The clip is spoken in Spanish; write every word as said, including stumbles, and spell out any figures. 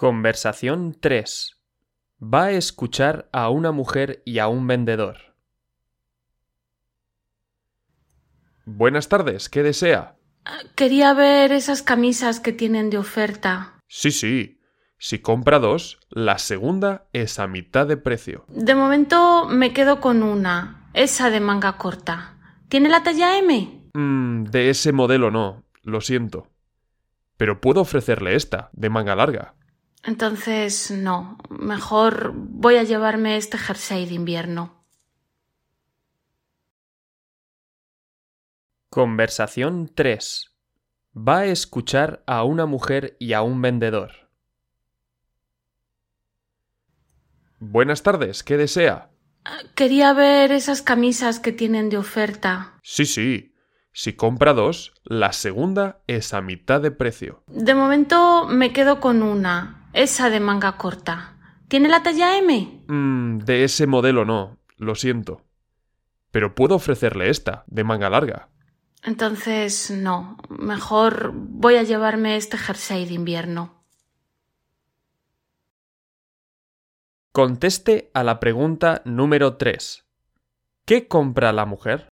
Conversación tres. Va a escuchar a una mujer y a un vendedor. Buenas tardes, ¿qué desea? Quería ver esas camisas que tienen de oferta. Sí, sí. Si compra dos, la segunda es a mitad de precio. De momento me quedo con una, esa de manga corta. ¿Tiene la talla eme? Mm, de ese modelo no, lo siento. Pero puedo ofrecerle esta, de manga larga. Entonces no, mejor voy a llevarme este jersey de invierno. Conversación tres. Va a escuchar a una mujer y a un vendedor. Buenas tardes, ¿qué desea? Quería ver esas camisas que tienen de oferta. Sí, sí. Si compra dos, la segunda es a mitad de precio. De momento me quedo con una, esa de manga corta. ¿Tiene la talla eme? Mm, de ese modelo no, lo siento. Pero puedo ofrecerle esta, de manga larga. Entonces no, mejor voy a llevarme este jersey de invierno. Conteste a la pregunta número tres. ¿Qué compra la mujer?